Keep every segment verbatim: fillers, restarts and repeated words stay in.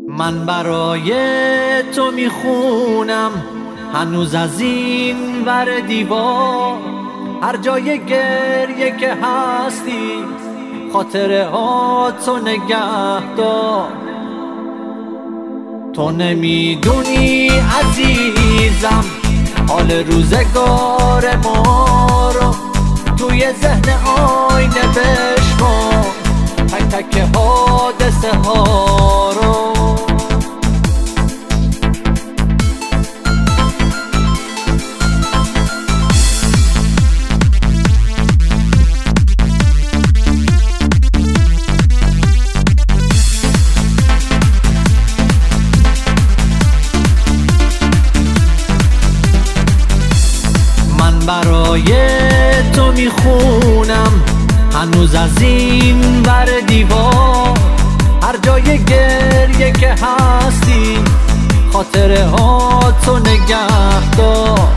من برای تو میخونم هنوز از این ور دیوار، هر جای گریه که هستی خاطره ها تو نگه دار. تو نمیدونی عزیزم حال روزگار ما رو، توی ذهن آینه بشمار تک تک حادثه ها رو. برای تو میخونم هنوز از این ور دیوار، هر جای گریه که هستی خاطره ها تو نگه دار.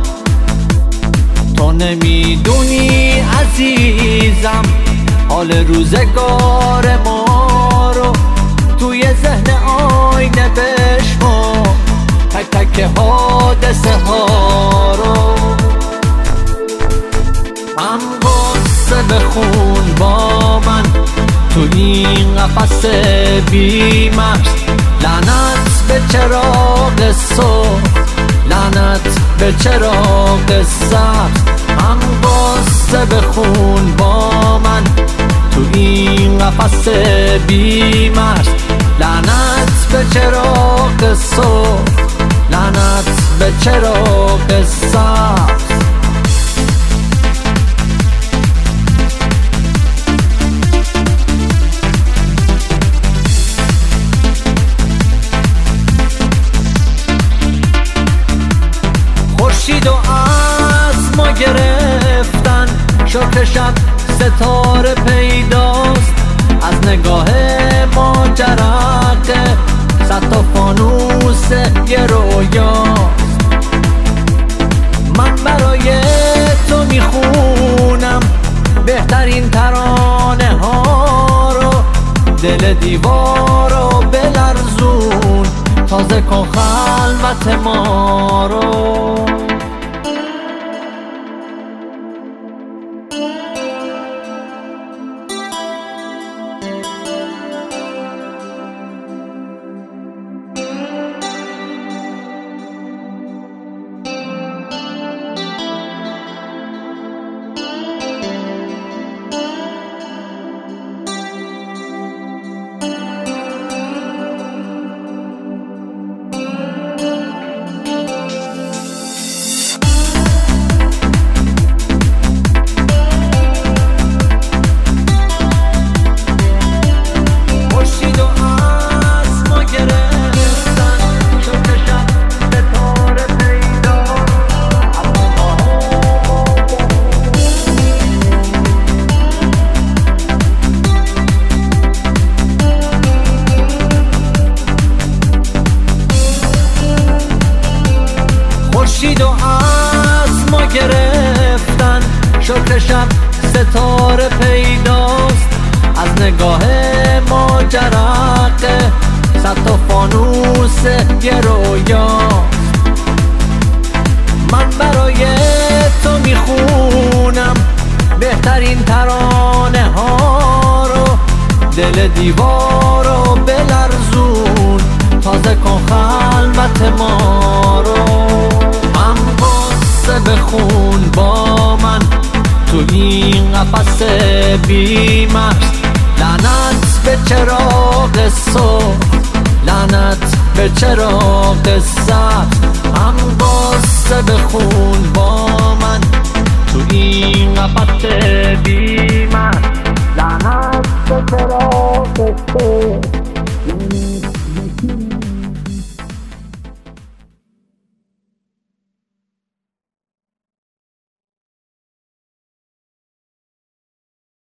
تو نمیدونی عزیزم حال روزگار ما رو، توی ذهن آینه بشمار تک تک حادثه ها رو. هم قصه بخون با من تو این قفس بی‌مغز، لعنت به چراغ صبح، لعنت به چراغ سبز. هم قصه بخون با من تو این قفس بی‌مغز، لعنت به چراغ صبح، لعنت به چراغ سبز. خورشید و از ما گرفتن، شکر شب ستاره پیداست، از نگاه ما جرقه صد تا فانوس یه رویاست. من برای تو میخونم بهترین ترانه ها رو، دل دیوار رو بلرزون تازه کن خلوت ما رو. خورشید و از ما گرفتن، شکر شب ستاره پیداست، از نگاه ما جرقه صد تا فانوس یه رویاست. من برای تو میخونم بهترین ترانه ها رو، دل دیوار رو بلرزون تازه کن خلوت ما رو. بخون با من تو این قفس بی‌مغز، لعنت به چراغ صبح، لعنت به چراغ سبز. هم قصه بخون با من تو این قفس بی‌مغز.